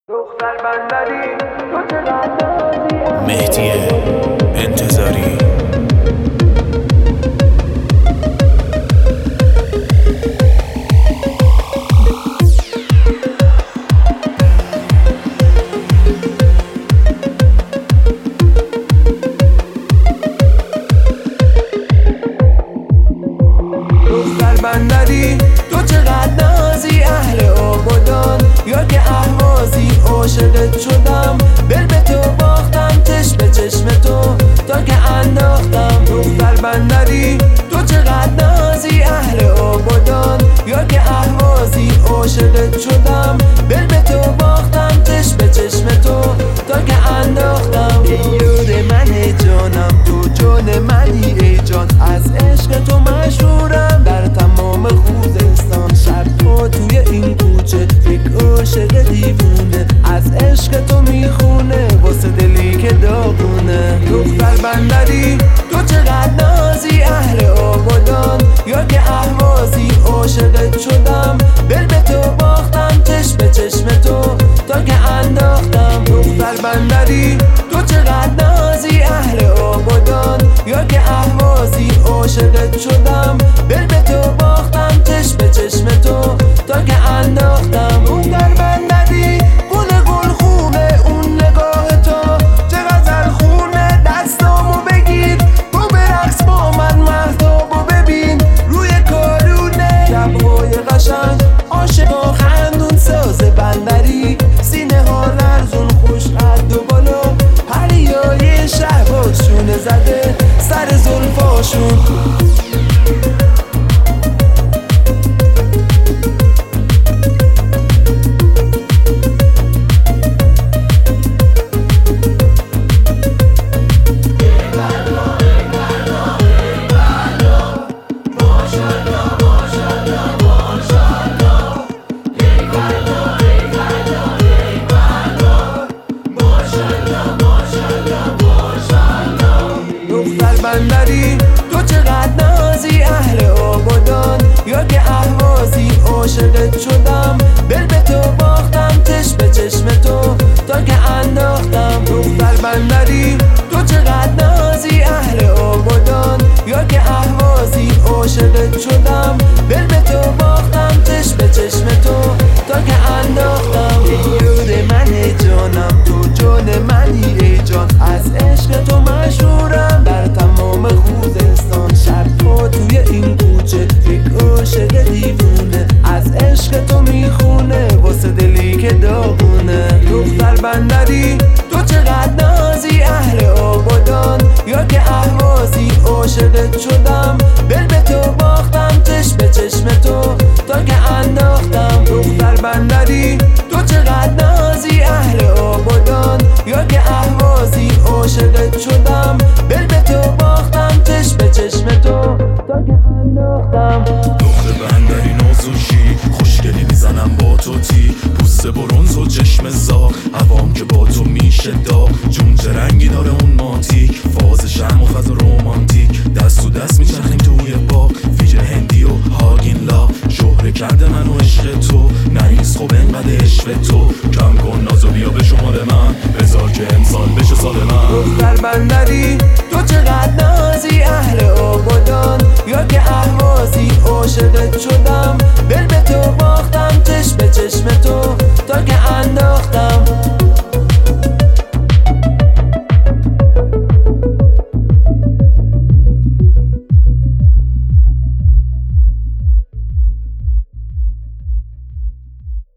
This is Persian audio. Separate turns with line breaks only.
دختر بندری تو چقدر نازی
مهدی انتظاری.
دختر بندری تو چقدر نازی اهل آبادان یا که اهوازی عاشقت شدم دل به تو باختم چشم به چشم تو تا که انداختم. دختر بندری تو چقدر نازی اهل آبادان یا که اهوازی عاشقت شدم دل به تو باختم چشم به چشم تو تا که انداختم. ای یار من جانم تو جان منی ای جان، از عشق تو مشهورم در تمام خوزستان. شب پا توی این کوچه یک عاشق دیوونه از عشق تو میخونه واسه دلی که داغونه. دختر بندری تو چقدر نازی اهل آبادان یا که اهوازی عاشقت شدم دل به تو باختم چشم به چشم تو تا که انداختم. دختر بندری تو چقدر نازی اهل آبادان یا که اهوازی عاشقت شدم دل به تو باختم چشم به چشم تو تا که انداختم. دختر بندری گل خونه اون نگاه تو چه غزل خونه، دستامو بگیر تو برقص با من مهتابو ببین روی کارونه. شب‌های قشنگ عاشقا خندون ساز بندری، سینه ها لرزون خوش قد و بالا، پریای شهبازشونه زده سر زلفاشون. دختر بندری تو چقدر نازی اهل آبادان یا که اهوازی عاشقت شدم دل به تو باختم چشم به چشم تو تا که انداختم. دختر بندری تو چقدر نازی اهل آبادان یا که اهوازی عاشقت شدم دل به تو باختم چشم به چشم تو تا که انداختم. ای یار من جانم تو جان منی ای جان، از عشق تو مشهورم در تمام خوزستان. شب پا توی این کوچه یک عاشق دیوونه از عشق تو میخونه واسه دلی که داغونه. دختر بندری تو چقدر نازی اهل آبادان یا که اهوازی عاشقت شدم دل به تو باختم چشم به چشم تو تا که انداختم. دختر بندری تو چقدر نازی اهل آبادان یا که اهوازی عاشقت شدم دل به تو باختم چشم به چشم تو تا که انداختم.
دختر بندری نازوشی خوشگلی میزنم با تو تی، پوست برونز و چشم زاغ، هوام که با تو میشه داغ، جون چه رنگی داره اون ماتیک، فاز شرم و فاز رومانتیک، دست تو دست میچرخیم توی باغ، فیجر هندی و هاگین لا، شهره کرده من و عشق تو، نریز خوب انقدر عشق تو، کم کن نازو بیا به شمال من، بذار که امسال بشه سال من.
دختر بندری تو چقدر نازی اهل آبادان یا که اهوازی عاشقت شدم